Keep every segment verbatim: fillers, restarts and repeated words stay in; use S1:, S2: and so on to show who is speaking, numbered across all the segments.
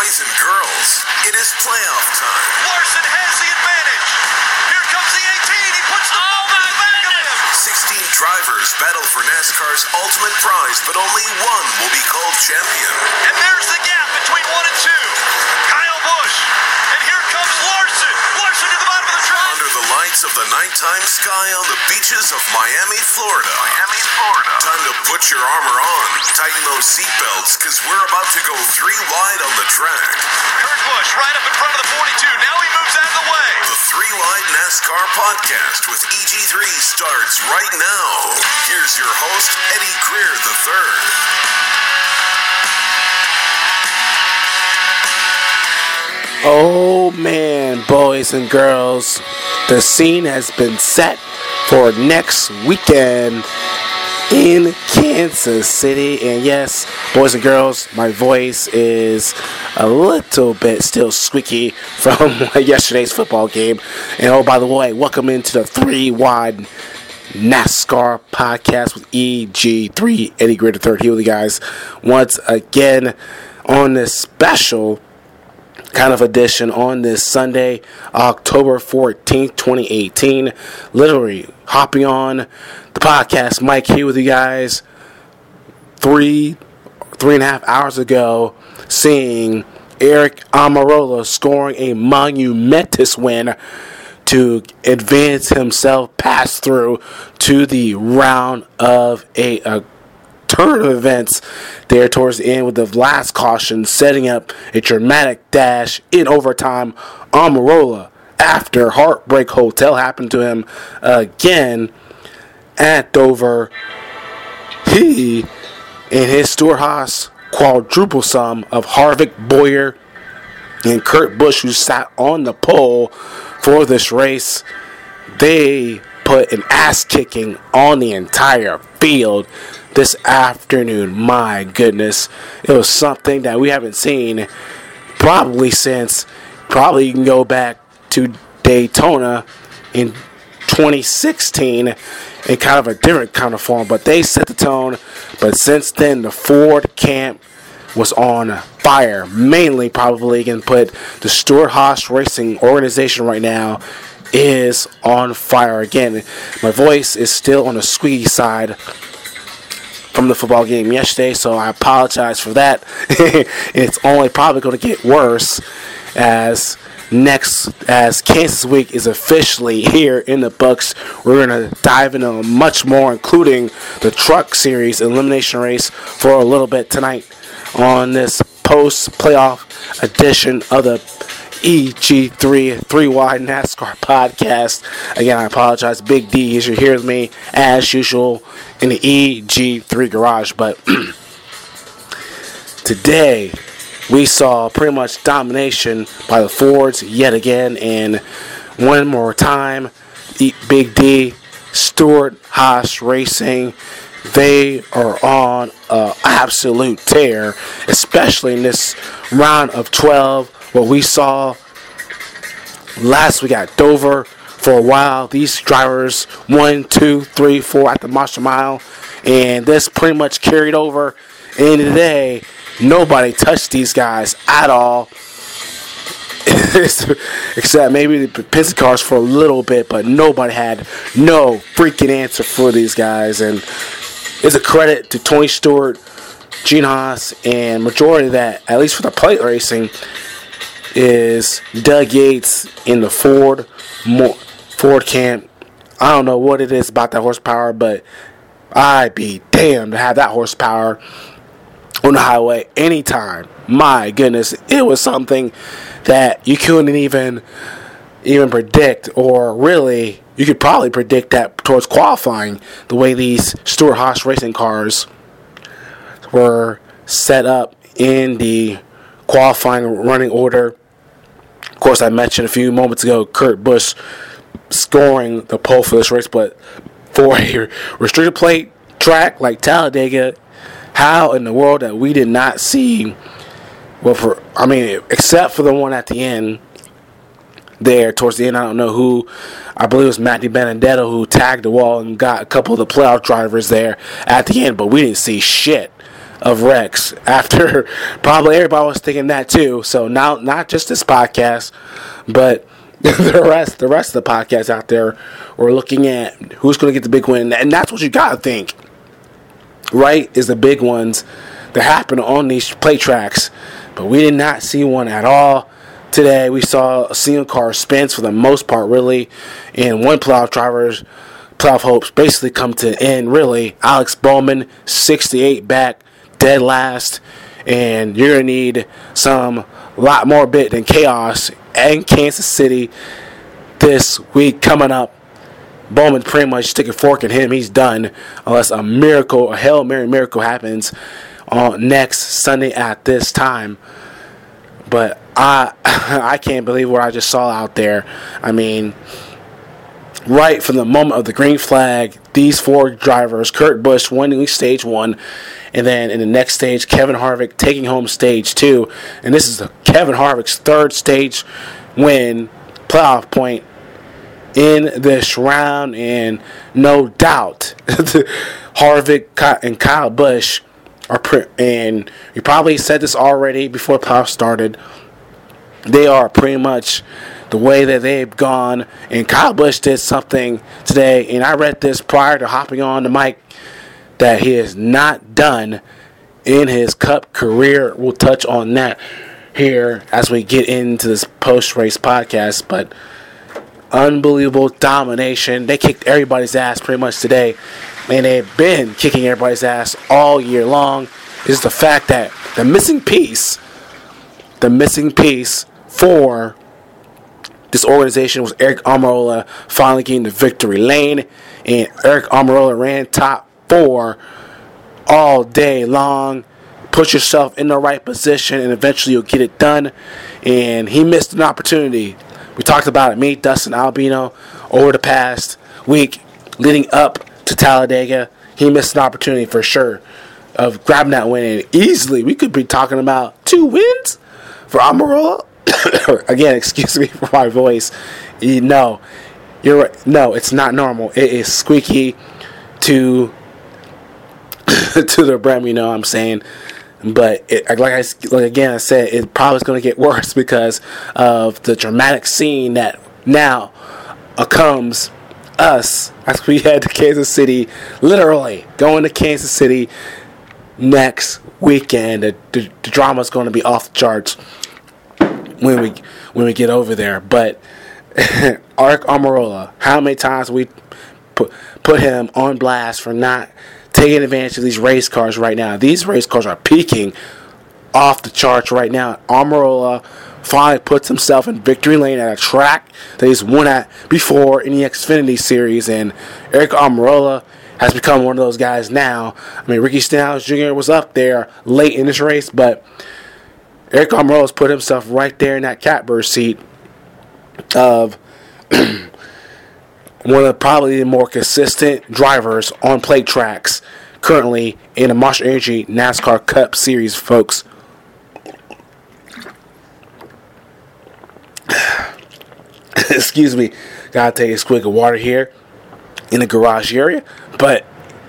S1: Boys and girls, it is playoff time.
S2: Larson has the advantage. Here comes the eighteen. He puts the ball in the back of him.
S1: sixteen drivers battle for NASCAR's ultimate prize, but only one will be called champion.
S2: And there's the gap between one and two. Kyle Busch. And here comes Larson. Larson to the bottom of the track.
S1: Under the lights of the nighttime sky on the beaches of Miami, Florida. Miami, Florida. Time to put your armor on. Tighten those seatbelts, because we're about to go three wide on the track.
S2: Kurt Busch right up in front of the forty-two. Now he moves out of the way.
S1: The Three Wide NASCAR podcast with E G three starts right now. Here's your host, Eddie Greer the third.
S3: Oh man, boys and girls, the scene has been set for next weekend in Kansas City. And yes, boys and girls, my voice is a little bit still squeaky from yesterday's football game. And oh, by the way, welcome into the Three Wide NASCAR podcast with E G three, Eddie Greer the third, here with you guys once again on this special kind of edition on this Sunday, October fourteenth, twenty eighteen. Literally hopping on the podcast mic here with you guys three, three and a half hours ago, seeing Aric Almirola scoring a monumentous win to advance himself past through to the round of a, a turn of events there towards the end, with the last caution setting up a dramatic dash in overtime. Almirola, after Heartbreak Hotel happened to him again at Dover, he and his Stewart-Haas quadruple sum of Harvick, Bowyer, and Kurt Busch, who sat on the pole for this race, they put an ass kicking on the entire field this afternoon. My goodness, it was something that we haven't seen probably since, probably you can go back to Daytona in twenty sixteen in kind of a different kind of form, but they set the tone. But since then, the Ford camp was on fire. Mainly, probably, you can put the Stewart-Haas Racing organization right now is on fire again. My voice is still on the squeaky side from the football game yesterday, so I apologize for that. It's only probably going to get worse as next as Kansas Week is officially here in the books. We're going to dive into much more, including the Truck Series elimination race for a little bit tonight on this post-playoff edition of the E G three Three Wide NASCAR podcast. Again, I apologize. Big D is here with me as usual in the E G three garage. But today we saw pretty much domination by the Fords yet again, and one more time, Big D, Stewart-Haas Racing, they are on an absolute tear, especially in this round of twelve. What we saw last week at Dover for a while, these drivers one, two, three, four at the Monster Mile, and this pretty much carried over into today. Nobody touched these guys at all, except maybe the Penske cars for a little bit, but nobody had no freaking answer for these guys. And it's a credit to Tony Stewart, Gene Haas, and majority of that, at least for the plate racing, is Doug Yates in the Ford Ford camp. I don't know what it is about that horsepower, but I'd be damned to have that horsepower on the highway anytime. My goodness, it was something that you couldn't even even predict, or really, you could probably predict that towards qualifying, the way these Stewart-Haas racing cars were set up in the qualifying running order. Of course, I mentioned a few moments ago Kurt Busch scoring the pole for this race, but for a restricted plate track like Talladega, how in the world that we did not see, well, for I mean, except for the one at the end there towards the end, I don't know who, I believe it was Matty Benedetto who tagged the wall and got a couple of the playoff drivers there at the end, but we didn't see shit of wrecks after probably everybody was thinking that too. So now, not just this podcast, but the rest, the rest of the podcasts out there were looking at who's going to get the big win, and that's what you got to think, right? Is the big ones that happen on these play tracks, but we did not see one at all today. We saw a single car spins for the most part, really, and one playoff driver's playoff hopes basically come to an end, really. Alex Bowman, sixty-eight back, dead last, and you're going to need some lot more bit than chaos in Kansas City this week coming up. Bowman pretty much stick a fork in him. He's done unless a miracle, a Hail Mary miracle happens on next Sunday at this time. But I I can't believe what I just saw out there. I mean, right from the moment of the green flag, these four drivers, Kurt Busch winning stage one, and then in the next stage, Kevin Harvick taking home stage two. And this is the Kevin Harvick's third stage win, playoff point in this round. And no doubt, Harvick and Kyle Busch are, pre- and you probably said this already before the playoffs started, they are pretty much the way that they've gone. And Kyle Busch did something today, and I read this prior to hopping on the mic, that he is not done in his Cup career. We'll touch on that here as we get into this post-race podcast. But unbelievable domination. They kicked everybody's ass pretty much today, and they've been kicking everybody's ass all year long. Is the fact that the missing piece, the missing piece for this organization was Eric Almirola finally getting the victory lane, and Eric Almirola ran top four all day long. Put yourself in the right position, and eventually you'll get it done. And he missed an opportunity. We talked about it, me, Dustin Albino, over the past week leading up to Talladega. He missed an opportunity for sure of grabbing that win, and easily we could be talking about two wins for Almirola. Again, excuse me for my voice. You know, you're right. No, it's not normal. It is squeaky to to the brim. You know what I'm saying? But it, like I like again, I said it probably is going to get worse because of the dramatic scene that now comes us as we head to Kansas City. Literally going to Kansas City next weekend. The, the, the drama is going to be off the charts when we when we get over there. But Eric Almirola, how many times we put put him on blast for not taking advantage of these race cars right now? These race cars are peaking off the charts right now. Almirola finally puts himself in victory lane at a track that he's won at before in the Xfinity Series, and Eric Almirola has become one of those guys now. I mean, Ricky Stenhouse Junior was up there late in this race, but Eric Almirola has put himself right there in that catbird seat of one of probably the more consistent drivers on plate tracks currently in the Monster Energy NASCAR Cup Series, folks. Excuse me. Gotta take a swig of water here in the garage area. But,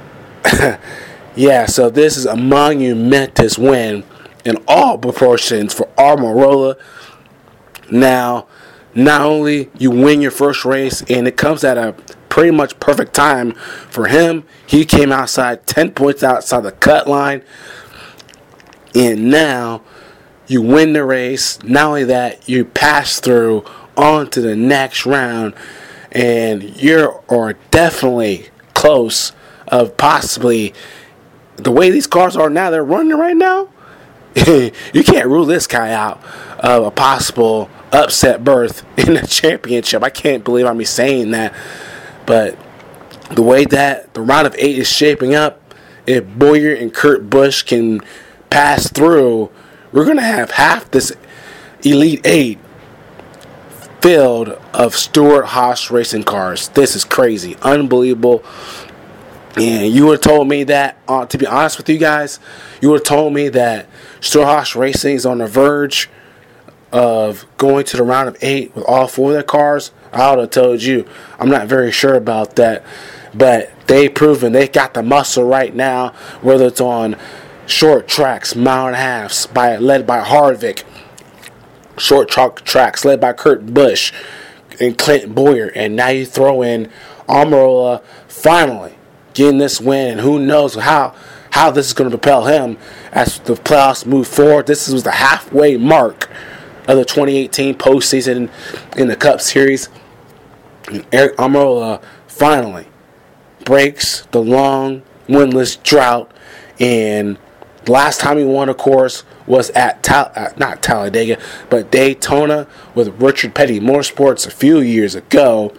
S3: yeah, so this is a monumentous win in all proportions for Almirola. Now, not only you win your first race, and it comes at a pretty much perfect time for him. He came outside, ten points outside the cut line. And now you win the race. Not only that, you pass through on to the next round. And you are definitely close of possibly, the way these cars are now, they're running right now, you can't rule this guy out of a possible upset berth in the championship. I can't believe I'm saying that. But the way that the round of eight is shaping up, if Boyer and Kurt Busch can pass through, we're going to have half this Elite Eight filled of Stewart-Haas racing cars. This is crazy. Unbelievable. And you would have told me that, uh, to be honest with you guys, you would have told me that Stewart-Haas Racing is on the verge of going to the round of eight with all four of their cars. I would have told you. I'm not very sure about that. But they've proven they got the muscle right now, whether it's on short tracks, mile and a halves, by led by Harvick. Short track tracks led by Kurt Busch and Clint Boyer. And now you throw in Almirola finally getting this win. And who knows how, how this is going to propel him as the playoffs move forward. This was the halfway mark of the twenty eighteen postseason in the Cup Series. And Aric Almirola finally breaks the long winless drought. And the last time he won, of course, was at, Tal- uh, not Talladega, but Daytona with Richard Petty Motorsports a few years ago.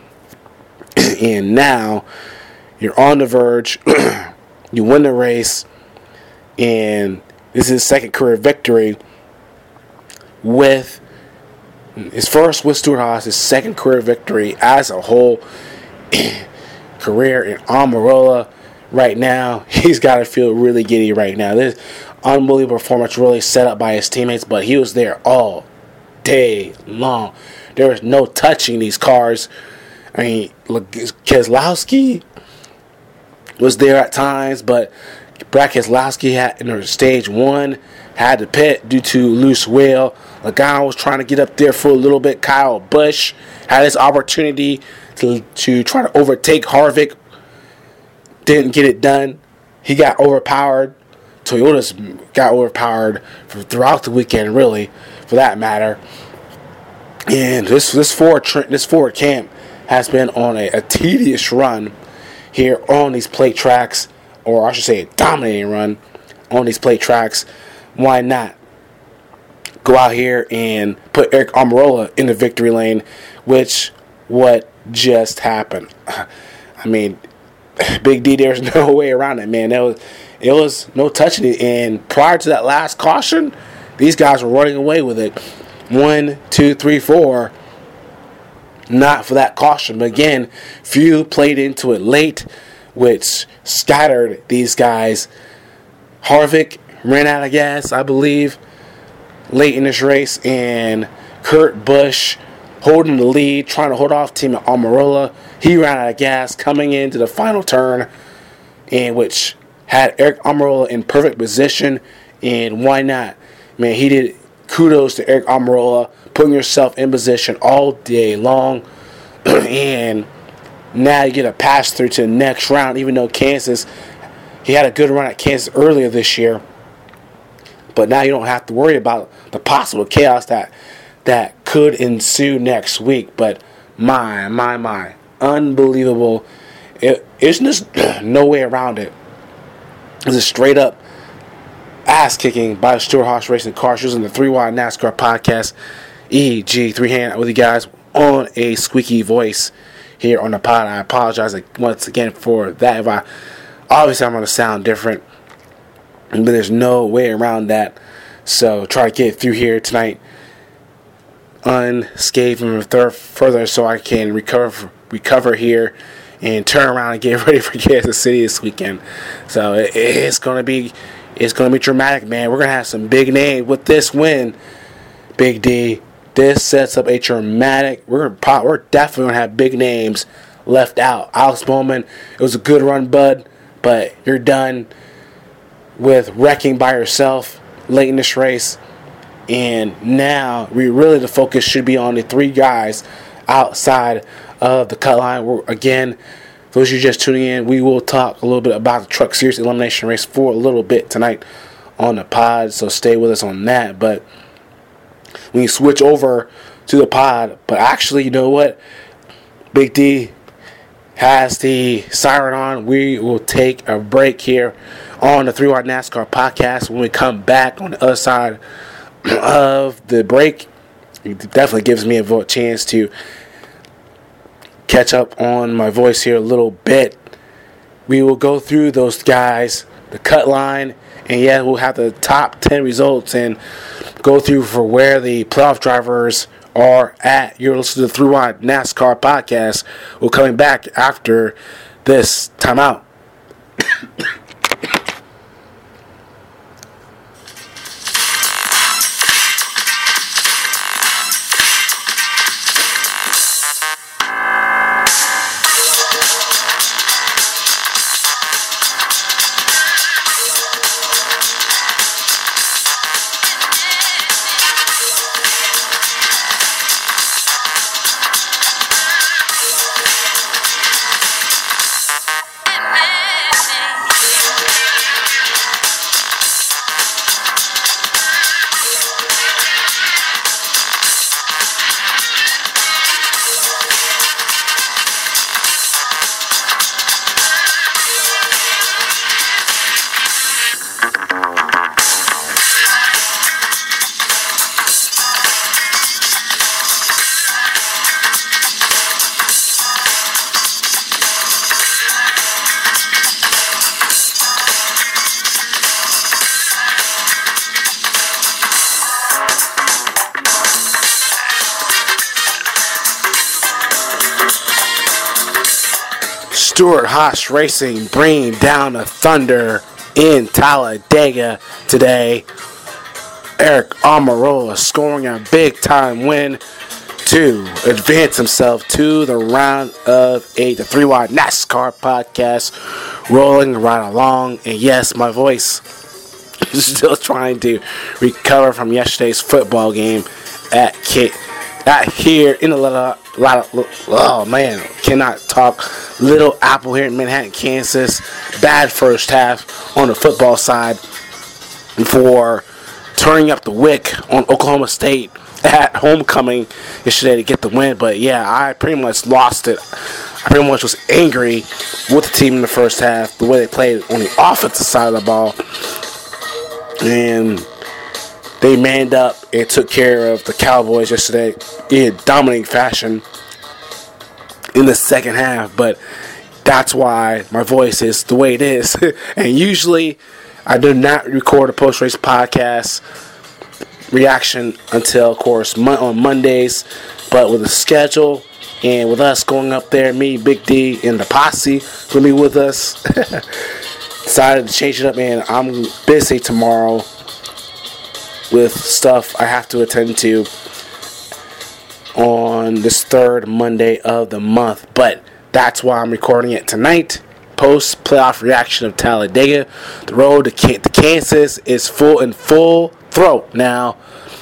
S3: And now you're on the verge. You win the race. And this is his second career victory with his first with Stewart-Haas, his second career victory as a whole career in Almirola. Right now, he's got to feel really giddy right now. This unbelievable performance really set up by his teammates, but he was there all day long. There was no touching these cars. I mean, look, Keselowski was there at times, but Brad Keselowski had in stage one had to pit due to loose wheel. Logano was trying to get up there for a little bit. Kyle Busch had his opportunity to to try to overtake Harvick. Didn't get it done. He got overpowered. Toyota's got overpowered for, throughout the weekend, really, for that matter. And this this Ford this Ford camp has been on a, a tedious run here on these plate tracks, or I should say, a dominating run on these plate tracks. Why not go out here and put Aric Almirola in the victory lane? Which what just happened? I mean, Big D, there's no way around it, man. There was, it was no touching it. And prior to that last caution, these guys were running away with it. One, two, three, four. Not for that caution. But again, few played into it late, which scattered these guys. Harvick ran out of gas, I believe, late in this race. And Kurt Busch holding the lead, trying to hold off team Almirola. He ran out of gas coming into the final turn, in which had Aric Almirola in perfect position. And why not? Man, he did. Kudos to Aric Almirola, putting yourself in position all day long. And now you get a pass through to the next round, even though Kansas, he had a good run at Kansas earlier this year. But now you don't have to worry about the possible chaos that that could ensue next week. But my, my, my. Unbelievable. It, it's just no way around it. It's a straight up ass kicking by the Stewart-Haas Racing Cars using the three wide NASCAR podcast. E G three hand with you guys on a squeaky voice here on the pod. I apologize once again for that. If I obviously I'm going to sound different, but there's no way around that. So try to get through here tonight unscathed and further so I can recover recover here and turn around and get ready for Kansas City this weekend. So it, it's gonna be it's gonna be dramatic, man. We're gonna have some big names with this win, Big D. This sets up a dramatic. We're gonna, we're definitely gonna have big names left out. Alex Bowman, it was a good run, bud, but you're done with wrecking by yourself late in this race. And now we really the focus should be on the three guys outside of the cut line. We're, again, those of you just tuning in, we will talk a little bit about the Truck Series Elimination Race for a little bit tonight on the pod, so stay with us on that. But when you switch over to the pod, but actually, you know what? Big D has the siren on. We will take a break here on the three wide NASCAR podcast. When we come back on the other side of the break, it definitely gives me a chance to catch up on my voice here a little bit. We will go through those guys, the cut line, and yeah, we'll have the top ten results and go through for where the playoff drivers are at. You're listening to the three wide NASCAR podcast. We're coming back after this timeout. Stewart-Haas Racing bringing down the Thunder in Talladega today. Eric Almirola scoring a big-time win to advance himself to the round of eight. The Three Wide NASCAR podcast rolling right along. And yes, my voice is still trying to recover from yesterday's football game at K- at here in a lot of, lot of, oh man, cannot talk. Little Apple here in Manhattan, Kansas. Bad first half on the football side before turning up the wick on Oklahoma State at homecoming yesterday to get the win. But yeah, I pretty much lost it. I pretty much was angry with the team in the first half, the way they played on the offensive side of the ball. And they manned up and took care of the Cowboys yesterday in dominating fashion in the second half. But that's why my voice is the way it is. And usually I do not record a post-race podcast reaction until, of course, on Mondays. But with the schedule and with us going up there, me, Big D, and the posse going to be with us, decided to change it up, man. I'm busy tomorrow with stuff I have to attend to on this third Monday of the month. But that's why I'm recording it tonight. Post-playoff reaction of Talladega. The road to Kansas is full in full throat now.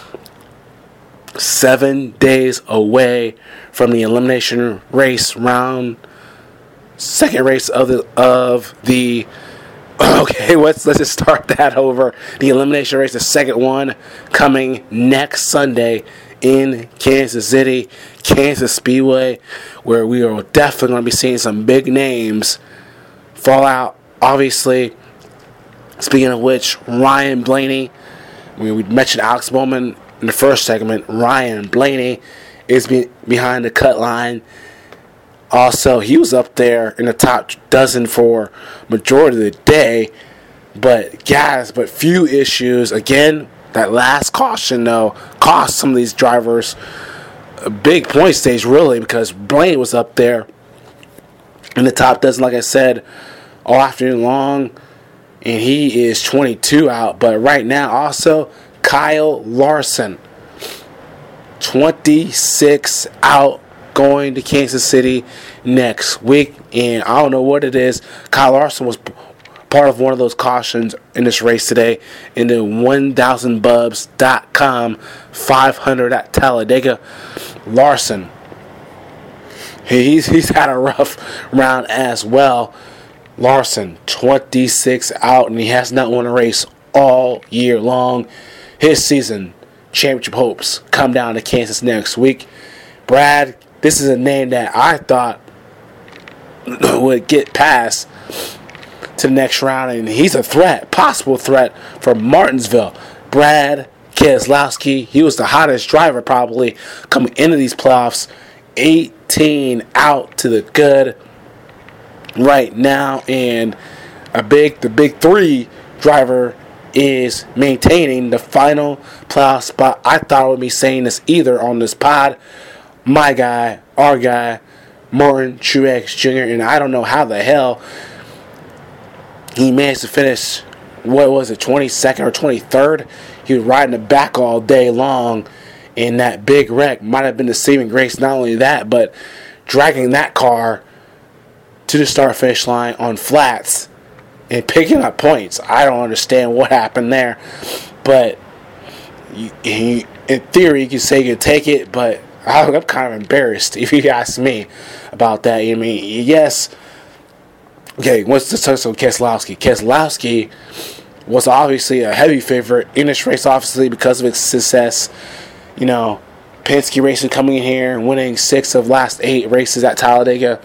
S3: Seven days away from the elimination race round. Second race of the of the. Okay, let's let's just start that over. The elimination race, the second one, coming next Sunday in Kansas City, Kansas Speedway, where we are definitely going to be seeing some big names fall out, obviously. Speaking of which, Ryan Blaney, we, we mentioned Alex Bowman in the first segment. Ryan Blaney is be, behind the cut line. Also, he was up there in the top dozen for majority of the day. But, guys, but few issues. Again, that last caution, though, cost some of these drivers a big point stage, really, because Blaney was up there in the top dozen, like I said, all afternoon long, and he is twenty-two out. But right now, also, Kyle Larson, twenty-six out, going to Kansas City next week. And I don't know what it is. Kyle Larson was part of one of those cautions in this race today in the one thousand bubs dot com five hundred at Talladega. Larson, He's he's had a rough round as well. Larson, twenty-six out, and he has not won a race all year long. His season championship hopes come down to Kansas next week. Brad, this is a name that I thought would get past to the next round, and he's a threat, possible threat for Martinsville. Brad Keselowski, he was the hottest driver probably coming into these playoffs. eighteen out to the good right now, and a big the big three driver is maintaining the final playoff spot. I thought I would be saying this either on this pod. My guy, our guy, Martin Truex Junior, and I don't know how the hell he managed to finish, what was it, twenty-second or twenty-third? He was riding the back all day long. And that big wreck might have been the saving grace. Not only that, but dragging that car to the start-finish line on flats and picking up points. I don't understand what happened there. But you, you, in theory, you could say you could take it, but I'm kind of embarrassed, if you ask me, about that. I mean, yes. Okay, what's the touch on Keselowski? Keselowski was obviously a heavy favorite in this race, obviously, because of its success. You know, Penske Racing coming in here and winning six of last eight races at Talladega.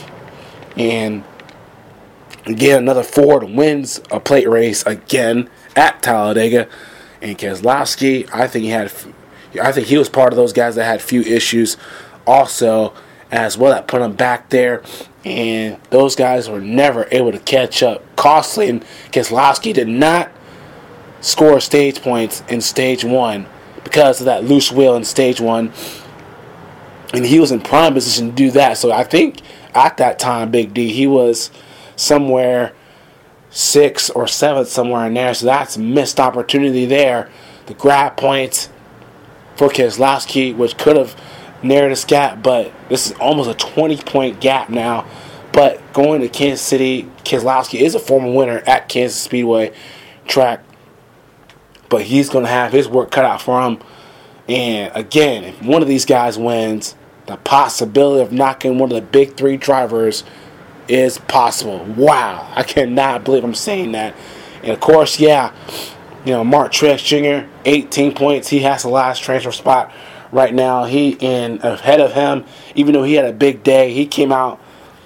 S3: And again, another Ford wins a plate race again at Talladega. And Keselowski, I think he had, I think he was part of those guys that had few issues also as well that put him back there. And those guys were never able to catch up. Costly and Keselowski did not score stage points in stage one because of that loose wheel in stage one. And he was in prime position to do that. So I think at that time, Big D, he was somewhere sixth or seventh, somewhere in there. So that's a missed opportunity there to grab points for Keselowski, which could have narrowed this gap. But this is almost a twenty-point gap now. But going to Kansas City, Keselowski is a former winner at Kansas Speedway track. But he's going to have his work cut out for him. And again, if one of these guys wins, the possibility of knocking one of the big three drivers is possible. Wow, I cannot believe I'm saying that. And of course, yeah, you know, Mark Truex Junior, eighteen points. He has the last transfer spot right now. He in ahead of him, even though he had a big day. He came out.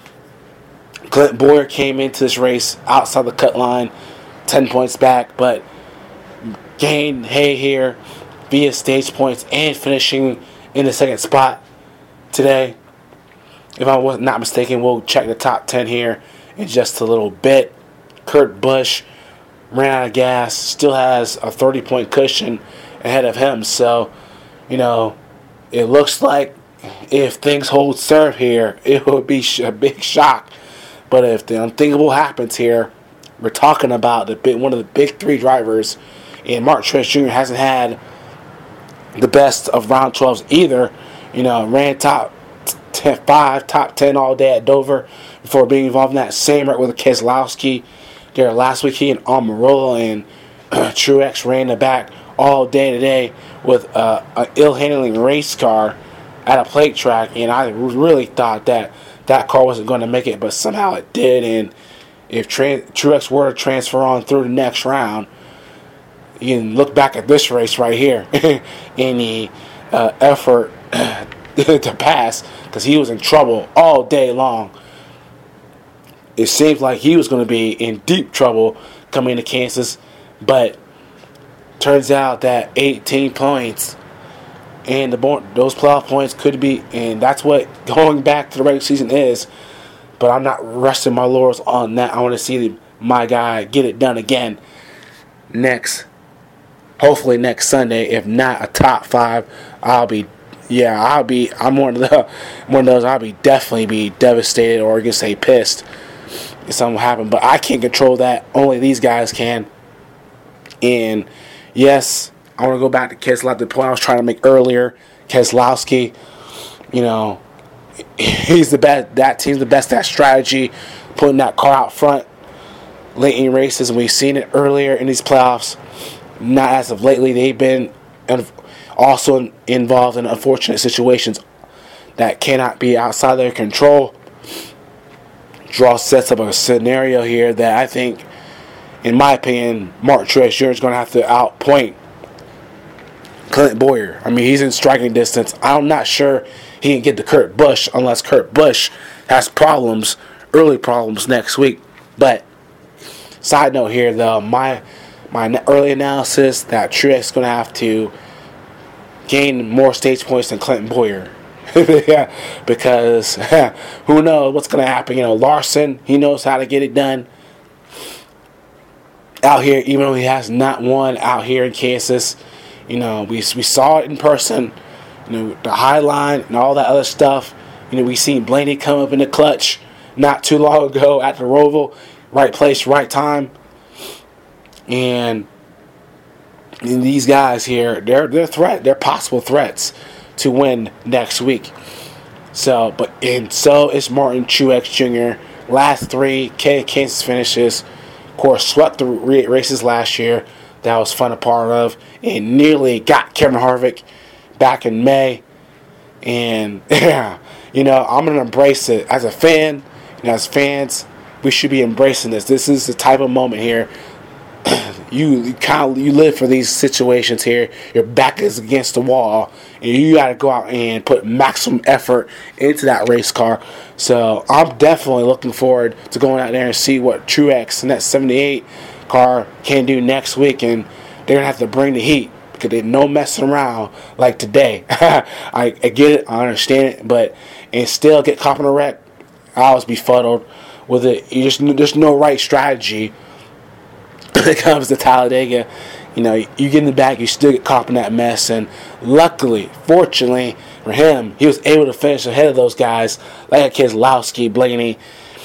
S3: Clint Boyer came into this race outside the cut line, ten points back, but gained hay here via stage points and finishing in the second spot today. If I was not mistaken, we'll check the top ten here in just a little bit. Kurt Busch ran out of gas, still has a thirty-point cushion ahead of him. So, you know, it looks like if things hold serve here, it would be a big shock. But if the unthinkable happens here, we're talking about the big, one of the big three drivers, and Mark Truex Junior hasn't had the best of round twelves either. You know, ran top ten, five, top ten all day at Dover before being involved in that same wreck with Keselowski there last week. He and Almirola and uh, Truex ran the back all day today with uh, an ill-handling race car at a plate track, and I really thought that that car wasn't going to make it, but somehow it did. And if tra- Truex were to transfer on through the next round, you can look back at this race right here in the uh, effort to pass, because he was in trouble all day long. It seems like he was going to be in deep trouble coming to Kansas, but turns out that eighteen points and the those playoff points could be, and that's what going back to the regular season is. But I'm not resting my laurels on that. I want to see my guy get it done again next, hopefully next Sunday. If not a top five, I'll be, yeah, I'll be. I'm one of the one of those. I'll be definitely be devastated, or you can say pissed if something will happen. But I can't control that. Only these guys can. And yes, I want to go back to Keselowski. The point I was trying to make earlier, Keselowski, you know, he's the best. That team's the best at strategy, putting that car out front late in races, and we've seen it earlier in these playoffs. Not as of lately. They've been also involved in unfortunate situations that cannot be outside their control. Draw sets up a scenario here that I think, in my opinion, Mark Truex Junior is going to have to outpoint Clint Boyer. I mean, he's in striking distance. I'm not sure he can get to Kurt Busch unless Kurt Busch has problems, early problems next week. But side note here, though, my my early analysis that Truex is going to have to gain more stage points than Clinton Boyer. Yeah, because who knows what's going to happen. You know, Larson, he knows how to get it done out here, even though he has not won out here in Kansas. You know, we we saw it in person. You know, the high line and all that other stuff. You know, we seen Blaney come up in the clutch not too long ago at the Roval. Right place, right time. And, and these guys here, they're they're threat, they're possible threats to win next week. So, but and so is Martin Truex Junior Last three Kansas finishes. Of course, swept the races last year. That was fun a part of, and nearly got Kevin Harvick back in May. And yeah, you know, I'm gonna embrace it as a fan. And as fans, we should be embracing this. This is the type of moment here. You, you kind of you live for these situations here. Your back is against the wall, and you got to go out and put maximum effort into that race car. So I'm definitely looking forward to going out there and see what Truex and that seventy-eight car can do next week, and they're gonna have to bring the heat because there's no messing around like today. I, I get it, I understand it, but and still get caught in a wreck, I was befuddled with it. You just there's no right strategy when it comes to Talladega, you know, you get in the back, you still get caught up in that mess. And luckily, fortunately for him, he was able to finish ahead of those guys like Keselowski, Blaney,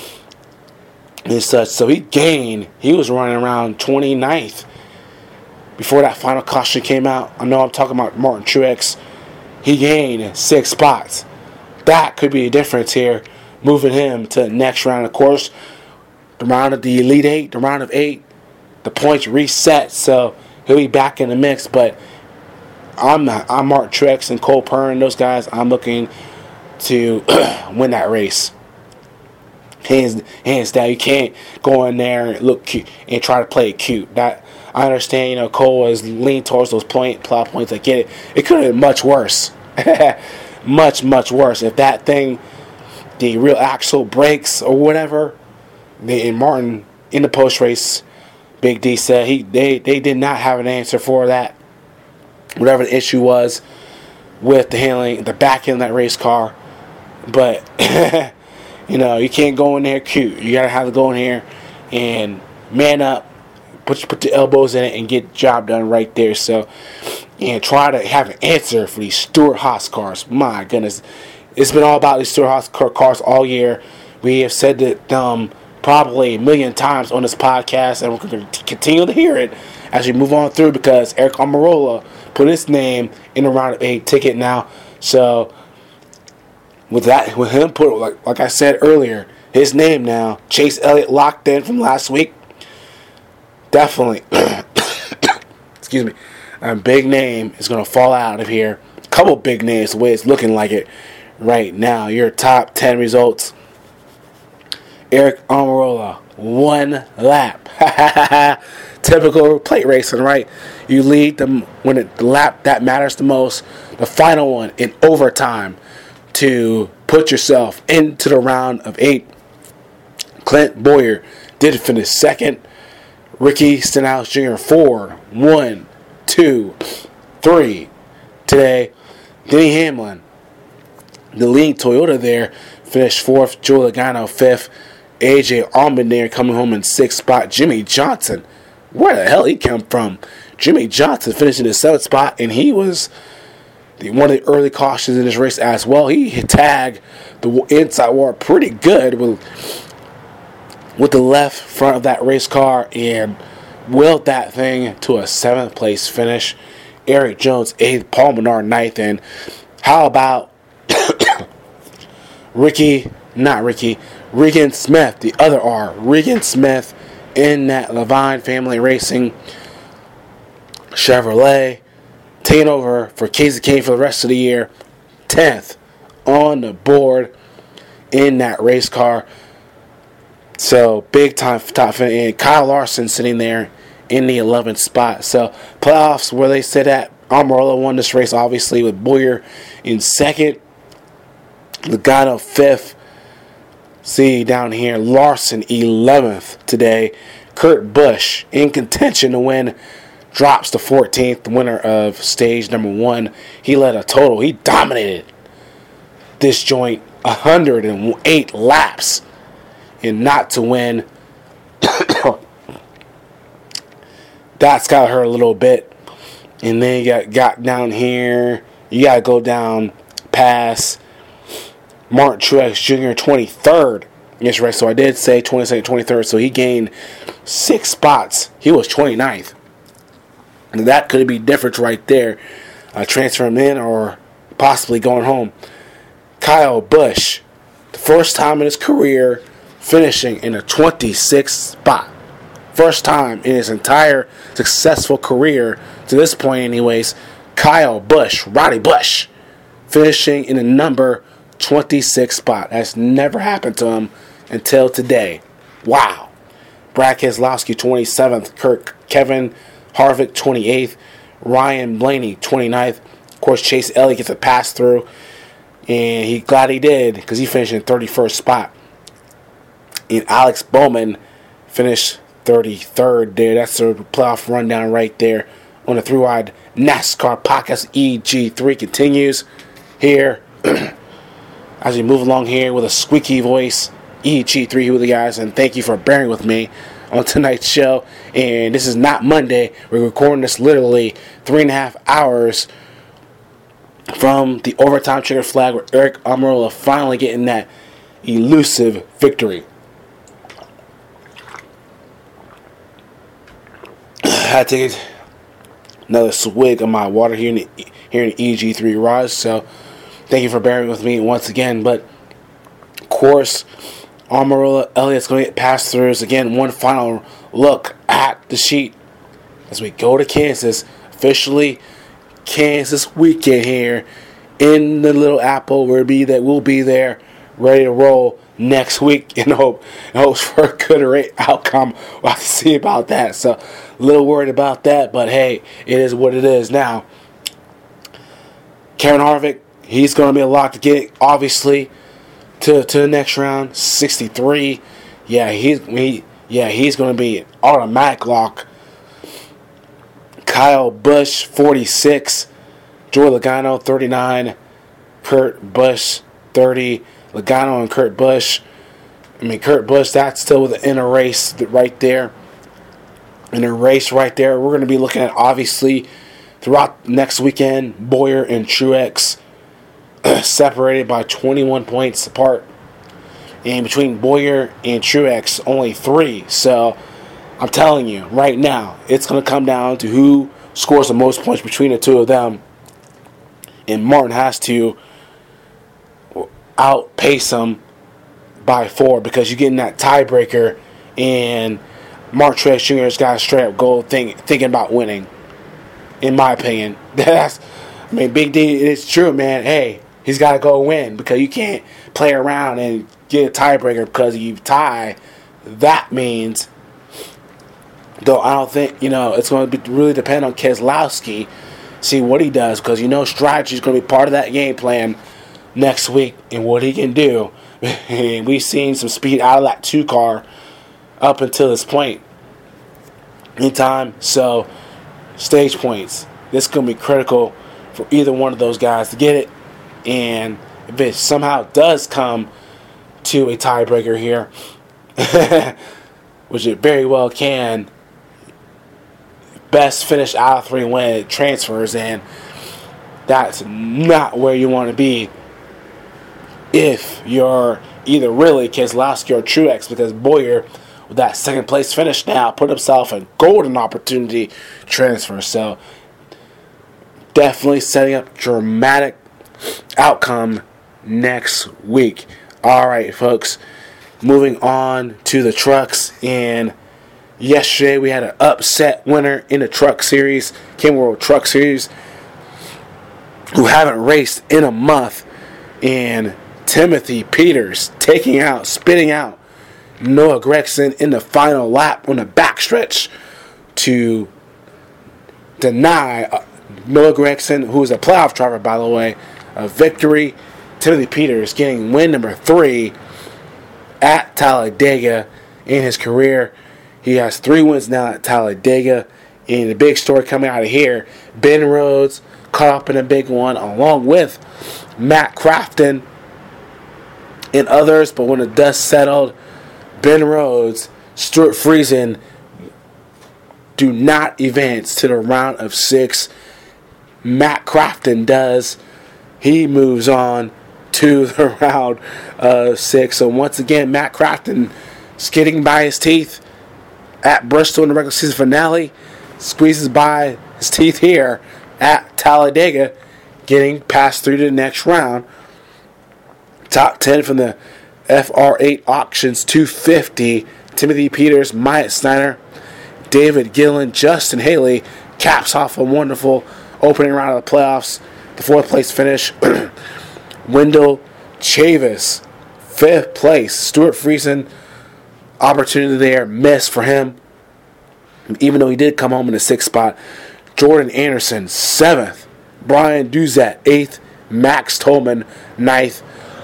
S3: and such. So he gained. He was running around twenty-ninth before that final caution came out. I know I'm talking about Martin Truex. He gained six spots. That could be a difference here, moving him to the next round. Of course, the round of the Elite Eight, the round of eight, the points reset, so he'll be back in the mix. But I'm not. I'm Martin Truex and Cole Pearn, those guys. I'm looking to win that race. Hands, hands down. You can't go in there and look cute and try to play it cute. That I understand. You know, Cole was leaning towards those point plot points. I get it. It could have been much worse. much, much worse. If that thing, the real axle breaks or whatever, and Martin in the post race, Big D said he they they did not have an answer for that. Whatever the issue was with the handling, the back end of that race car, but. You know, you can't go in there cute. You gotta have to go in here and man up, put put the elbows in it, and get the job done right there. So, and try to have an answer for these Stewart-Haas cars. My goodness, it's been all about these Stewart-Haas cars all year. We have said that um, probably a million times on this podcast, and we're going to continue to hear it as we move on through because Aric Almirola put his name in the round of eight ticket now. So. With that, with him put like like I said earlier, his name now, Chase Elliott locked in from last week. Definitely, excuse me, a big name is gonna fall out of here. A couple big names, the way it's looking like it right now. Your top ten results: Aric Almirola, one lap. Typical plate racing, right? You lead them when it, the lap that matters the most. The final one in overtime. To put yourself into the round of eight. Clint Bowyer did finish second. Ricky Stenhouse Junior four, one, two, three. Today, Denny Hamlin, the leading Toyota there, finished fourth. Joey Logano fifth. A J Allmendinger coming home in sixth spot. Jimmy Johnson, where the hell he come from? Jimmy Johnson finishing in the seventh spot, and he was one of the early cautions in this race as well. He tagged the inside wall pretty good with with the left front of that race car and willed that thing to a seventh place finish. Erik Jones eighth, Paul Menard ninth, and how about Ricky, not Ricky, Regan Smith, the other R, Regan Smith in that Levine Family Racing Chevrolet. Taking over for Casey Kane for the rest of the year. tenth on the board in that race car. So, big time top finish. And Kyle Larson sitting there in the eleventh spot. So, playoffs where they sit at. Almirola won this race, obviously, with Bowyer in second. Logano fifth. See down here, Larson eleventh today. Kurt Busch in contention to win. Drops to fourteenth, the winner of stage number one. He led a total. He dominated this joint one hundred eight laps. And not to win. That's got hurt a little bit. And then you got, got down here. You got to go down past Martin Truex Junior twenty-third. Yes, right. So I did say twenty-second, twenty-third. So he gained six spots. He was twenty-ninth. And that could be difference right there. Uh, transferring in or possibly going home. Kyle Busch, the first time in his career finishing in a twenty-sixth spot. First time in his entire successful career to this point anyways. Kyle Busch, Roddy Busch, finishing in a number twenty-sixth spot. That's never happened to him until today. Wow. Brad Keselowski, twenty-seventh. Kirk Kevin Harvick, twenty-eighth. Ryan Blaney, twenty-ninth. Of course, Chase Elliott gets a pass through. And he glad he did because he finished in thirty-first spot. And Alex Bowman finished thirty-third there. That's the playoff rundown right there on the three-wide NASCAR podcast. E G three continues here as we move along here with a squeaky voice. E G three Hula guys, and thank you for bearing with me on tonight's show. And this is not Monday. We're recording this literally three and a half hours from the overtime trigger flag with Eric Almirola finally getting that elusive victory. I had to take another swig of my water here in the, here in the E G three Raj, so thank you for bearing with me once again. But of course, Almirola Elliott's going to get pass throughs again. One final look at the sheet as we go to Kansas. Officially, Kansas weekend here in the Little Apple. We'll be that we'll be there, ready to roll next week, and hope and hopes for a good rate outcome. We'll have to see about that. So, a little worried about that, but hey, it is what it is. Now, Kevin Harvick, he's going to be a lot to get, obviously, to to the next round. sixty-three, yeah, he's he, yeah he's going to be an automatic lock. Kyle Busch, forty-six. Joey Logano, thirty-nine. Kurt Busch, thirty. Logano and Kurt Busch. I mean, Kurt Busch, that's still within a race right there. In a race right there. We're going to be looking at, obviously, throughout next weekend, Bowyer and Truex separated by twenty-one points apart. And between Bowyer and Truex, only three. So, I'm telling you, right now, it's going to come down to who scores the most points between the two of them. And Martin has to outpace them by four because you're getting that tiebreaker, and Martin Truex Junior has got a straight up goal think, thinking about winning, in my opinion. That's, I mean, Big D, it's true, man. Hey, he's got to go win because you can't play around and get a tiebreaker because you tie. That means, though I don't think, you know, it's going to be, really depend on Keselowski, see what he does, because you know strategy is going to be part of that game plan next week and what he can do. And we've seen some speed out of that two car up until this point in time. So, stage points. This is going to be critical for either one of those guys to get it. And if it somehow does come to a tiebreaker here, which it very well can, best finish out of three when it transfers, and that's not where you want to be if you're either really Keselowski or Truex, because Bowyer, with that second place finish now, put himself a golden opportunity transfer. So definitely setting up dramatic outcome next week. All right, folks, moving on to the trucks. And yesterday we had an upset winner in the truck series, King World Truck Series, who haven't raced in a month, and Timothy Peters taking out, spitting out Noah Gragson in the final lap on the backstretch to deny uh, Noah Gragson, who is a playoff driver, by the way, a victory. Timothy Peters getting win number three at Talladega in his career. He has three wins now at Talladega. And the big story coming out of here, Ben Rhodes caught up in a big one along with Matt Crafton and others. But when the dust settled, Ben Rhodes, Stuart Friesen do not advance to the round of six. Matt Crafton does. He moves on to the round of six. So once again, Matt Crafton skidding by his teeth at Bristol in the regular season finale, squeezes by his teeth here at Talladega, getting passed through to the next round. Top ten from the F R eight Auctions two fifty. Timothy Peters, Myatt Snyder, David Gillen, Justin Haley caps off a wonderful opening round of the playoffs. The fourth place finish. Wendell Chavis, fifth place. Stuart Friesen, opportunity there, miss for him, even though he did come home in the sixth spot. Jordan Anderson, seventh. Brian Duzat, eighth. Max Tolman, ninth.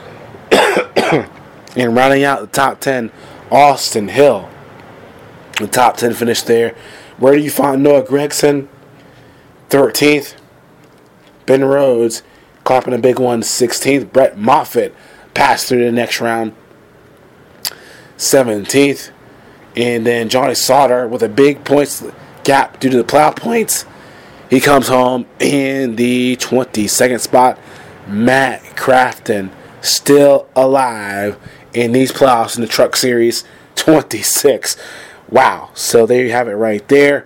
S3: And rounding out the top ten, Austin Hill. The top ten finish there. Where do you find Noah Gragson? thirteenth. Ben Rhodes, caught up in a big one, sixteenth. Brett Moffitt passed through the next round. seventeenth. And then Johnny Sauter with a big points gap due to the playoff points. He comes home in the twenty-second spot. Matt Crafton still alive in these playoffs in the Truck Series, twenty-six. Wow. So there you have it right there.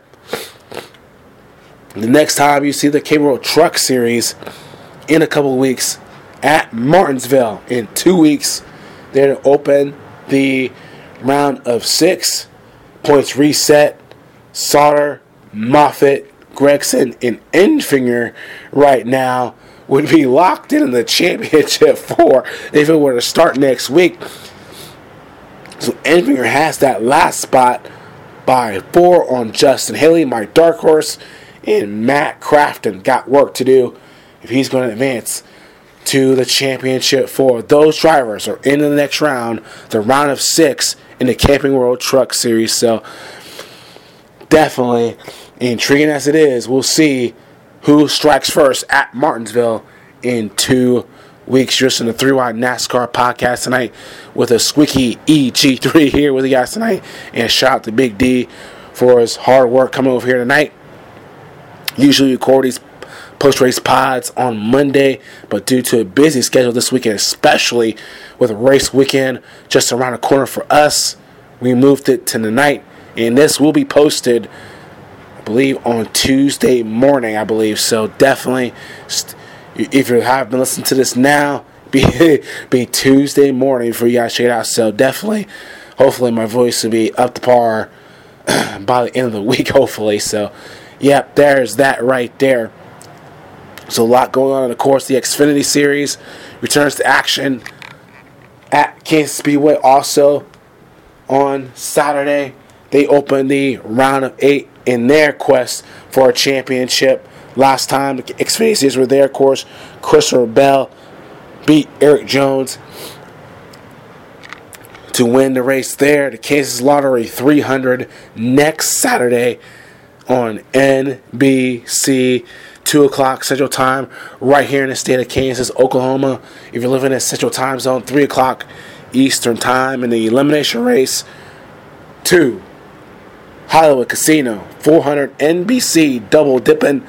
S3: The next time you see the Camping World Truck Series in a couple of weeks at Martinsville in two weeks, they're to open the round of six. Points reset. Sauter, Moffitt, Gregson, and Enfinger right now would be locked in the championship four if it were to start next week. So Enfinger has that last spot by four on Justin Haley, my dark horse, and Matt Crafton got work to do if he's going to advance to the championship four. Those drivers are in the next round, the round of six in the Camping World Truck Series. So definitely intriguing as it is, we'll see who strikes first at Martinsville in two weeks. Just in the three wide NASCAR podcast tonight with a squeaky E G three here with you guys tonight. And shout out to Big D for his hard work coming over here tonight. Usually record these post-race pods on Monday, but due to a busy schedule this weekend, especially with race weekend just around the corner for us, we moved it to tonight. And this will be posted, I believe, on Tuesday morning, I believe. So definitely, if you have been listening to this now, be, be Tuesday morning for you guys to check it out. So definitely, hopefully my voice will be up to par by the end of the week, hopefully. So, yep, there's that right there. So a lot going on. And of course, the Xfinity Series returns to action at Kansas Speedway also on Saturday. They opened the round of eight in their quest for a championship. Last time the Xfinity Series were there, of course, Christopher Bell beat Eric Jones to win the race there. The Kansas Lottery three hundred next Saturday on N B C. two o'clock Central Time, right here in the state of Kansas, Oklahoma. If you're living in Central Time Zone, three o'clock Eastern Time in the elimination race. Two, Hollywood Casino, four hundred N B C double dipping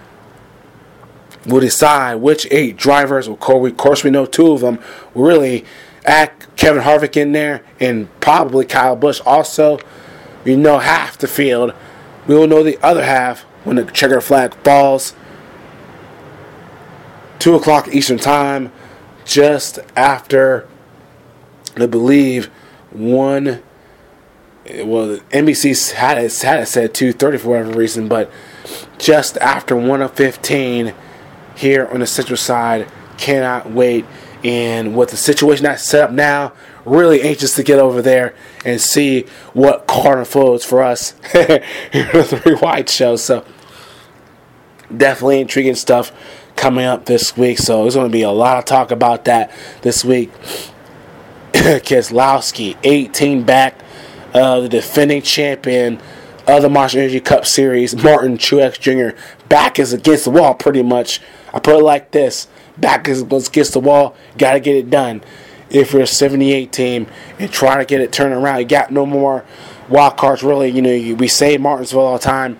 S3: will decide which eight drivers. Of course, we know two of them will really act. Kevin Harvick in there, and probably Kyle Busch also. We know half the field. We will know the other half when the checker flag falls. two o'clock Eastern Time, just after, I believe, one. Well, N B C had it, had it said two thirty for whatever reason, but just after one of fifteen here on the Central side. Cannot wait. And with the situation that's set up now, really anxious to get over there and see what car unfolds for us here at the Three Wide Show. So definitely intriguing stuff coming up this week. So there's going to be a lot of talk about that this week. Keselowski, eighteen back, uh, the defending champion of the Monster Energy Cup Series, Martin Truex Junior Back is against the wall, pretty much. I put it like this: back is against the wall. Got to get it done. If you're a seventy-eight team and try to get it turned around, you got no more wild cards. Really, you know, we say Martinsville all the time.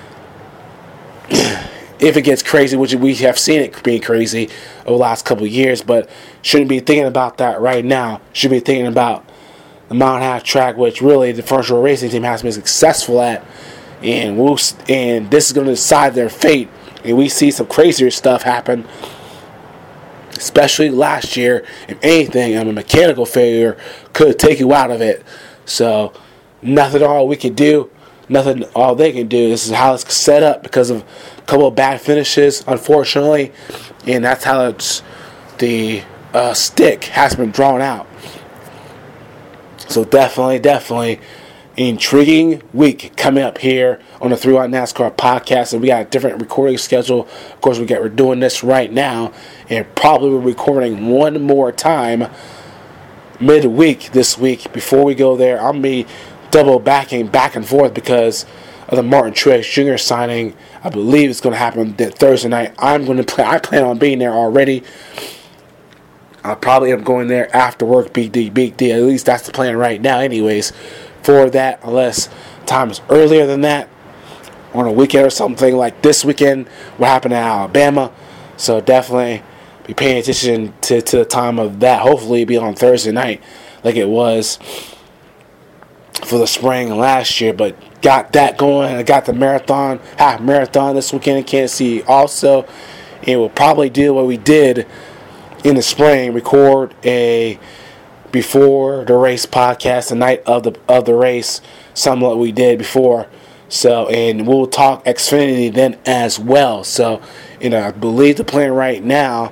S3: If it gets crazy, which we have seen it being crazy over the last couple of years, but shouldn't be thinking about that right now. Should be thinking about the mile and a half track, which really the first row racing team has been successful at, and we'll, and this is going to decide their fate. And we see some crazier stuff happen, especially last year. If anything, I mean, mechanical failure could take you out of it. So nothing all we can do, nothing all they can do. This is how it's set up because of a couple of bad finishes, unfortunately, and that's how it's, the uh, stick has been drawn out. So definitely, definitely intriguing week coming up here on the Three Wide NASCAR podcast, and we got a different recording schedule. Of course, we got we're doing this right now, and probably we're recording one more time midweek this week before we go there. I'm gonna be double backing back and forth because of the Martin Truex Junior signing. I believe it's going to happen that Thursday night. I'm going to play. I plan on being there already. I'll probably end up going there after work. Big D, big D. At least that's the plan right now, anyways, for that. Unless time is earlier than that, on a weekend or something like this weekend, what happened in Alabama. So definitely be paying attention to, to the time of that. Hopefully it'll be on Thursday night like it was for the spring last year. But got that going. I got the marathon, half marathon this weekend in Kansas City also. And we'll probably do what we did in the spring, record a before the race podcast the night of the of the race, something like we did before. So, and we'll talk Xfinity then as well. So, you know, I believe the plan right now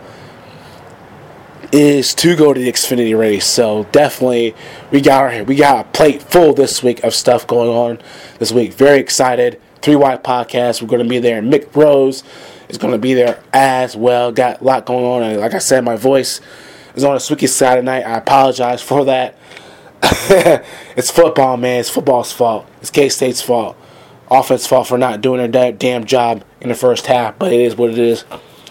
S3: is to go to the Xfinity race. So definitely we got our we got a plate full this week of stuff going on this week. Very excited. Three Wide Podcast. We're going to be there. Mick Rose is going to be there as well. Got a lot going on. And like I said, my voice is on the squeaky side tonight. I apologize for that. It's football, man. It's football's fault. It's K-State's fault. Offense's fault for not doing their damn job in the first half. But it is what it is.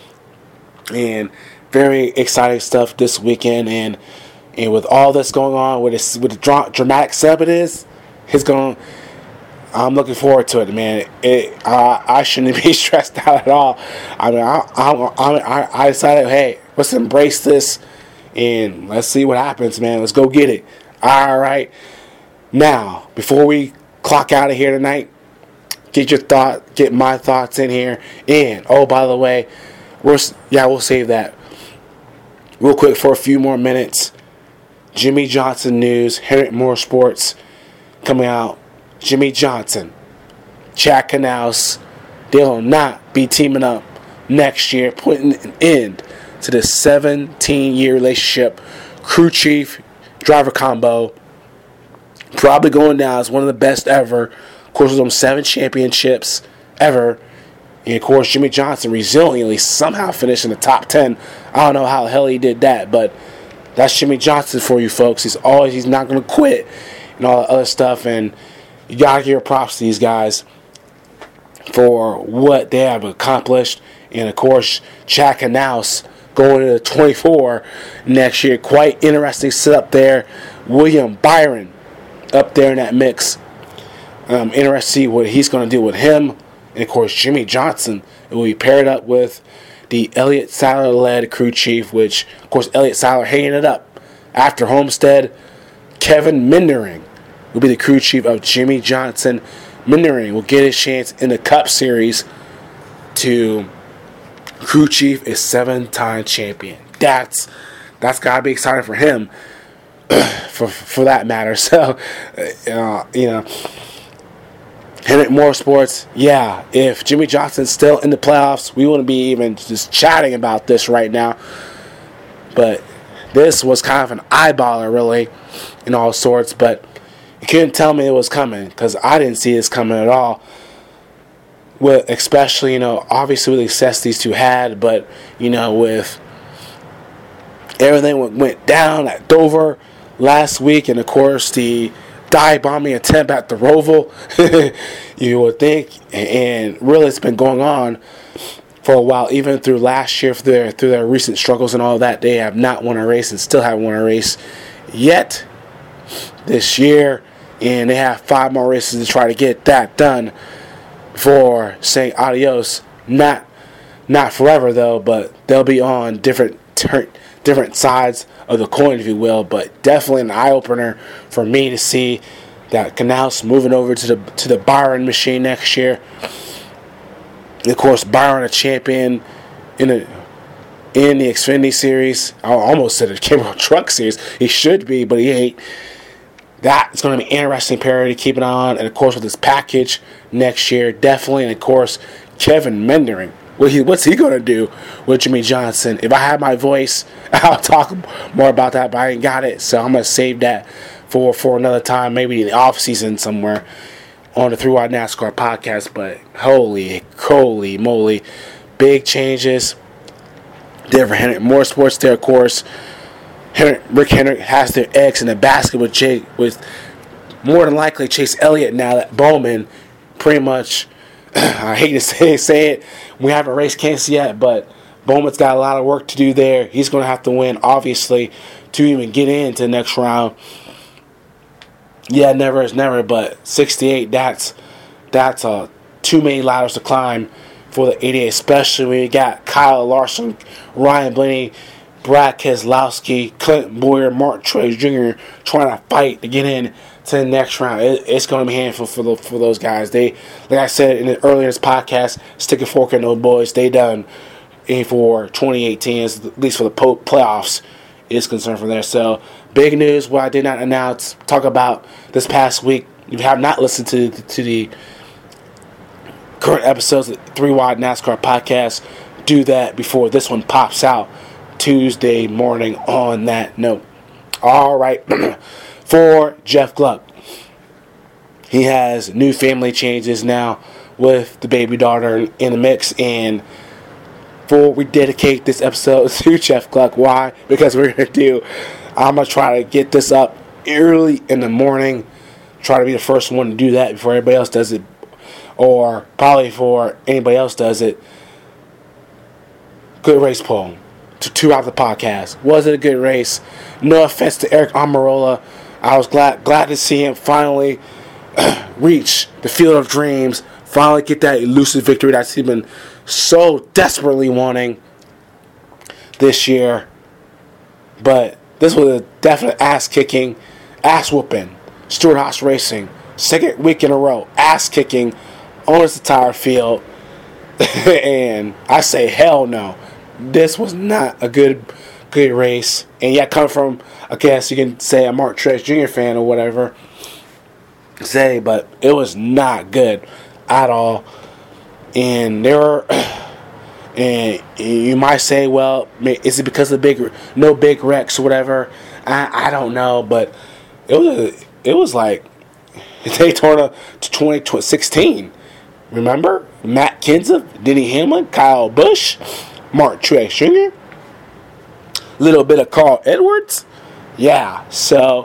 S3: And very exciting stuff this weekend. And and with all this going on, with, this, with the dra- dramatic setup it is, it's going to... I'm looking forward to it, man. It, uh, I shouldn't be stressed out at all. I mean, I, I, I, I decided, hey, let's embrace this and let's see what happens, man. Let's go get it. All right. Now, before we clock out of here tonight, get your thought, get my thoughts in here. And oh, by the way, we're yeah, we'll save that real quick for a few more minutes. Jimmie Johnson news, Hendrick Motorsports coming out. Jimmie Johnson, Chad Knaus, they'll not be teaming up next year, putting an end to the seventeen-year relationship. Crew chief, driver combo, probably going down as one of the best ever. Of course, with them seven championships ever. And, of course, Jimmie Johnson resiliently somehow finished in the top ten. I don't know how the hell he did that, but that's Jimmie Johnson for you folks. He's always, he's not going to quit and all that other stuff. And you got to give props to these guys for what they have accomplished. And, of course, Chad Knaus going into twenty-four next year. Quite interesting setup there. William Byron up there in that mix. Um, interesting to see what he's going to do with him. And, of course, Jimmie Johnson will be paired up with the Elliott Sadler-led crew chief, which, of course, Elliott Sadler hanging it up after Homestead. Kevin Mindering will be the crew chief of Jimmie Johnson. Mindering will get his chance in the Cup Series to crew chief a seven-time champion. That's that's gotta be exciting for him, for for that matter. So, uh, you know, Hendrick Motorsports. Yeah, if Jimmie Johnson's still in the playoffs, we wouldn't be even just chatting about this right now. But this was kind of an eyeballer, really, in all sorts. But you couldn't tell me it was coming because I didn't see this coming at all. With especially, you know, obviously with the success these two had, but, you know, with everything went down at Dover last week, and of course the dive bombing attempt at the Roval, you would think, and really it's been going on for a while, even through last year, through their, through their recent struggles and all that. They have not won a race and still haven't won a race yet this year. And they have five more races to try to get that done before saying adios. Not not forever, though, but they'll be on different ter- different sides of the coin, if you will. But definitely an eye-opener for me to see that Knaus moving over to the to the Byron machine next year. And of course, Byron, a champion in a in the Xfinity Series. I almost said the Cameron Truck Series. He should be, but he ain't. That's going to be an interesting pair to keep it on. And, of course, with this package next year, definitely. And, of course, Kevin Mindering. What he, what's he going to do with Jimmie Johnson? If I had my voice, I'll talk more about that, but I ain't got it. So I'm going to save that for, for another time, maybe in the off-season somewhere on the Three Wide NASCAR podcast. But holy, holy moly, big changes. Different Hendrick Motorsports there, of course. Hendrick, Rick Hendrick has their eggs in the basket with Jake, with more than likely Chase Elliott now that Bowman pretty much, I hate to say, say it, we haven't raced Kansas yet, but Bowman's got a lot of work to do there. He's going to have to win, obviously, to even get into the next round. Yeah, never is never, but sixty-eight, that's that's uh, too many ladders to climb for the eighty-eight, especially when you got Kyle Larson, Ryan Blaney, Brad Keselowski, Clint Boyer, Mark Truex Junior trying to fight to get in to the next round. It, it's going to be handful for the, for those guys. They, like I said in the earlier this podcast, stick a fork in those boys. They done in for twenty eighteen, at least for the po- playoffs, is concerned from there. So, big news, what I did not announce, talk about this past week. If you have not listened to, to the current episodes of the Three Wide NASCAR podcast, do that before this one pops out Tuesday morning on that note. All right. For Jeff Gluck, he has new family changes now with the baby daughter in the mix. And before we dedicate this episode to Jeff Gluck, why? Because we're going to do, I'm going to try to get this up early in the morning, try to be the first one to do that before everybody else does it, or probably before anybody else does it. Good race poll to two out of the podcast. Was it a good race? No offense to Eric Almirola. I was glad glad to see him finally reach the Field of Dreams, finally get that elusive victory that he's been so desperately wanting this year. But this was a definite ass-kicking, ass-whooping. Stewart-Haas Racing, second week in a row, ass-kicking on this entire field. And I say hell no. This was not a good good race. And yeah, coming from, I guess you can say, a Mark Truex Junior fan or whatever, say, but it was not good at all. And there were, and you might say, well, is it because of big, no big wrecks or whatever? I, I don't know, but it was a, it was like Daytona to twenty sixteen. Remember? Matt Kenseth, Denny Hamlin, Kyle Busch, Mark Truex Junior, little bit of Carl Edwards. Yeah, so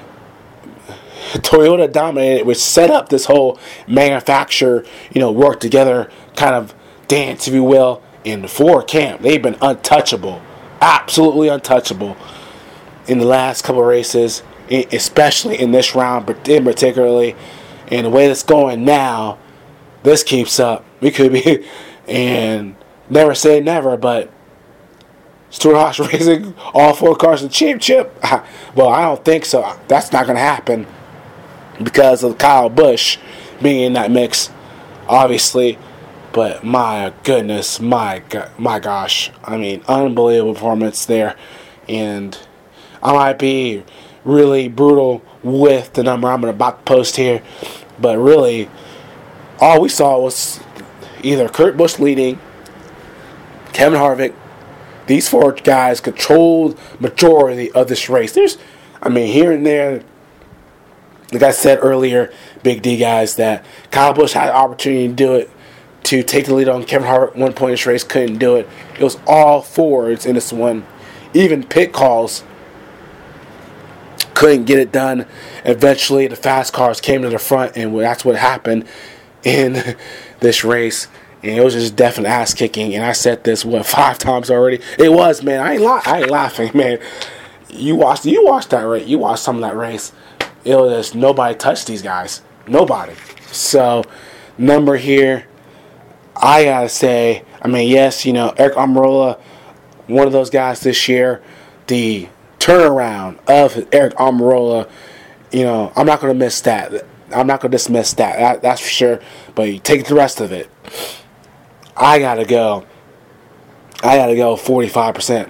S3: Toyota dominated, which set up this whole manufacturer, you know, work together kind of dance, if you will, in the Ford camp. They've been untouchable, absolutely untouchable in the last couple of races, especially in this round, but in particularly, and the way it's going now, this keeps up, we could be, and never say never, but Stewart-Haas Racing, all four cars in the championship? Well, I don't think so. That's not going to happen because of Kyle Busch being in that mix, obviously. But my goodness, my my gosh. I mean, unbelievable performance there. And I might be really brutal with the number I'm about to post here. But really, all we saw was either Kurt Busch leading, Kevin Harvick. These four guys controlled majority of this race. There's, I mean, here and there, like I said earlier, Big D guys, that Kyle Busch had the opportunity to do it, to take the lead on Kevin Harvick one point in this race, couldn't do it. It was all Fords in this one. Even pit calls couldn't get it done. Eventually, the fast cars came to the front, and that's what happened in this race. And it was just definite ass kicking. And I said this what five times already. It was, man. I ain't la- I ain't laughing, man. You watched you watched that race. You watched some of that race. It was just nobody touched these guys. Nobody. So number here, I gotta say. I mean, yes, you know, Eric Almirola, one of those guys this year. The turnaround of Eric Almirola. You know, I'm not gonna miss that. I'm not gonna dismiss that. that that's for sure. But you take the rest of it. I gotta go. I gotta go forty-five percent.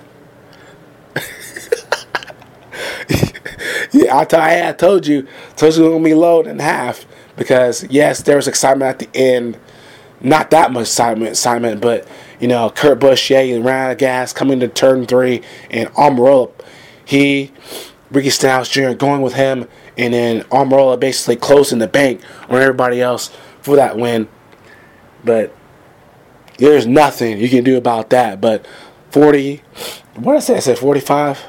S3: yeah, I, t- I told you, told you it was gonna be low in half because yes, there was excitement at the end. Not that much excitement, excitement, but you know, Kurt Busch, yeah, he ran out of gas coming to turn three, and Almirola, he, Ricky Stenhouse Junior going with him, and then Almirola basically closing the bank on everybody else for that win, but. There's nothing you can do about that. But forty, what did I say? I said forty-five.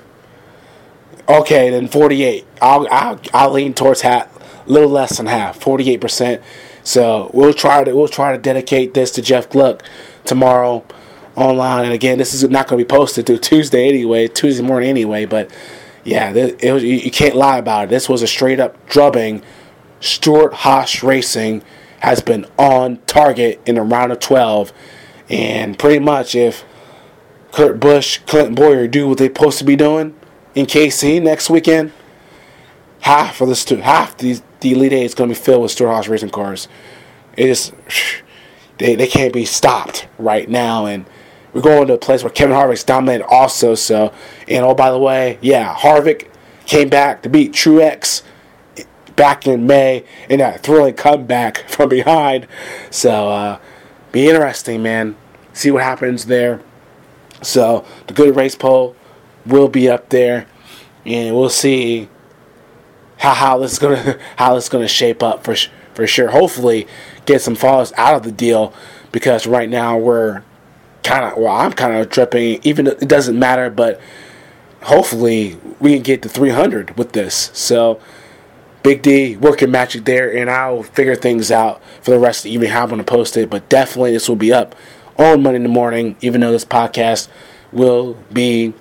S3: Okay, then forty-eight. I'll I'll, I'll lean towards half, a little less than half, forty-eight percent. So we'll try to we'll try to dedicate this to Jeff Gluck tomorrow online. And again, this is not going to be posted till Tuesday anyway, Tuesday morning anyway. But yeah, it was, you can't lie about it. This was a straight up drubbing. Stewart-Haas Racing has been on target in the round of twelve. And pretty much if Kurt Busch, Clinton Boyer do what they're supposed to be doing in K C next weekend, half of the stu- half the, the Elite Eight is going to be filled with Stewart-Haas Racing cars. It is, they, they can't be stopped right now. And we're going to a place where Kevin Harvick's dominated also. So, and oh, by the way, yeah, Harvick came back to beat Truex back in May in that thrilling comeback from behind. So, uh, be interesting, man. See what happens there. So, the Good Race poll will be up there, and we'll see how how this is gonna how this is gonna shape up for for sure. Hopefully, get some followers out of the deal, because right now we're kind of well, I'm kind of dripping. Even though it doesn't matter, but hopefully we can get to three hundred with this. So. Big D working magic there, and I'll figure things out for the rest of the evening how I'm going to post it. But definitely this will be up on Monday in the morning, even though this podcast will be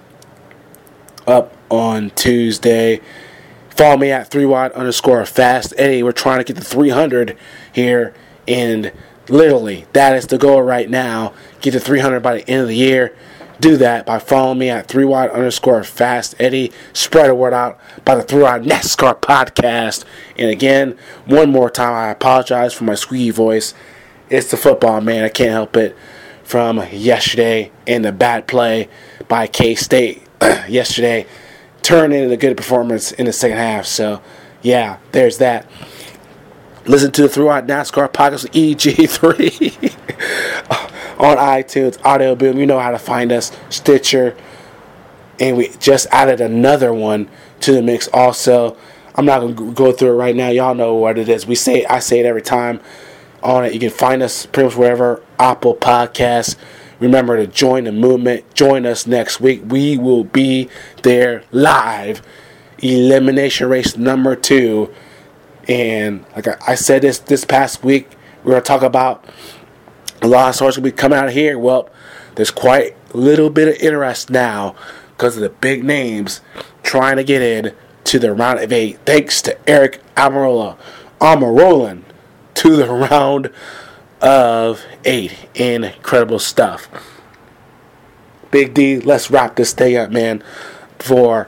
S3: up on Tuesday. Follow me at three wide underscore fast Eddie. We're trying to get to three hundred here, and literally that is the goal right now. Get to three hundred by the end of the year. Do that by following me at three wide underscore fast Eddie. Spread the word out by the three wide NASCAR podcast. And again, one more time, I apologize for my squeaky voice. It's the football, man. I can't help it. From yesterday and the bad play by K-State yesterday turned into a good performance in the second half. So, yeah, there's that. Listen to the three wide NASCAR podcast with E G three. On iTunes, Audio Boom, you know how to find us, Stitcher, and we just added another one to the mix also. I'm not going to go through it right now. Y'all know what it is. We say I say it every time on it. You can find us pretty much wherever, Apple Podcasts. Remember to join the movement. Join us next week. We will be there live. Elimination race number two. And like I said this this past week, we're going to talk about a lot of stars will be coming out of here. Well, there's quite a little bit of interest now because of the big names trying to get in to the round of eight. Thanks to Eric Almirola. Almirola to the round of eight. Incredible stuff. Big D, let's wrap this thing up, man, before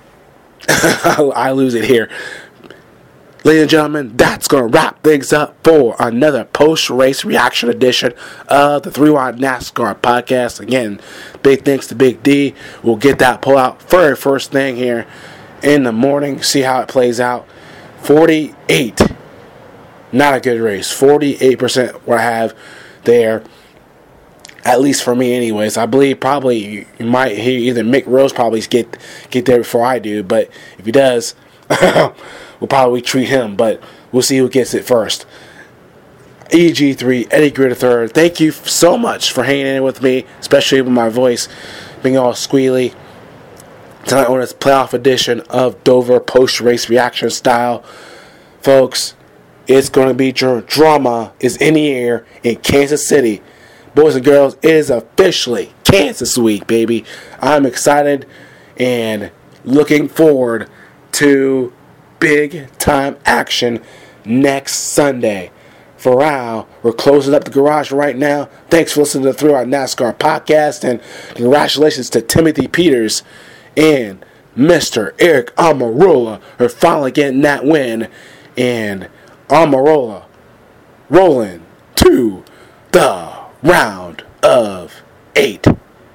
S3: I lose it here. Ladies and gentlemen, that's going to wrap things up for another post-race reaction edition of the three wide NASCAR podcast. Again, big thanks to Big D. We'll get that pull out very first thing here in the morning. See how it plays out. forty-eight. Not a good race. forty-eight percent what I have there. At least for me anyways. I believe probably you might hear either Mick Rose probably get, get there before I do. But if he does... we'll probably treat him, but we'll see who gets it first. E G three, Eddie Greer the third. Thank you so much for hanging in with me, especially with my voice being all squealy. Tonight on this playoff edition of Dover post-race reaction style. Folks, it's going to be drama is in the air in Kansas City. Boys and girls, it is officially Kansas week, baby. I'm excited and looking forward to big time action next Sunday. For now, we're closing up the garage right now. Thanks for listening to the Three Wide NASCAR podcast, and congratulations to Timothy Peters and Mister Eric Almirola for finally getting that win. And Almirola rolling to the round of eight.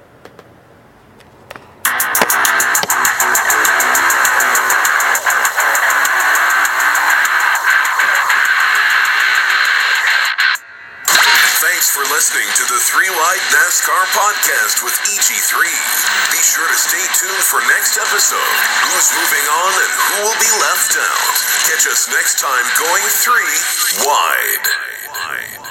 S1: For listening to the Three Wide NASCAR podcast with E G three. Be sure to stay tuned for next episode. Who's moving on and who will be left out? Catch us next time going three wide.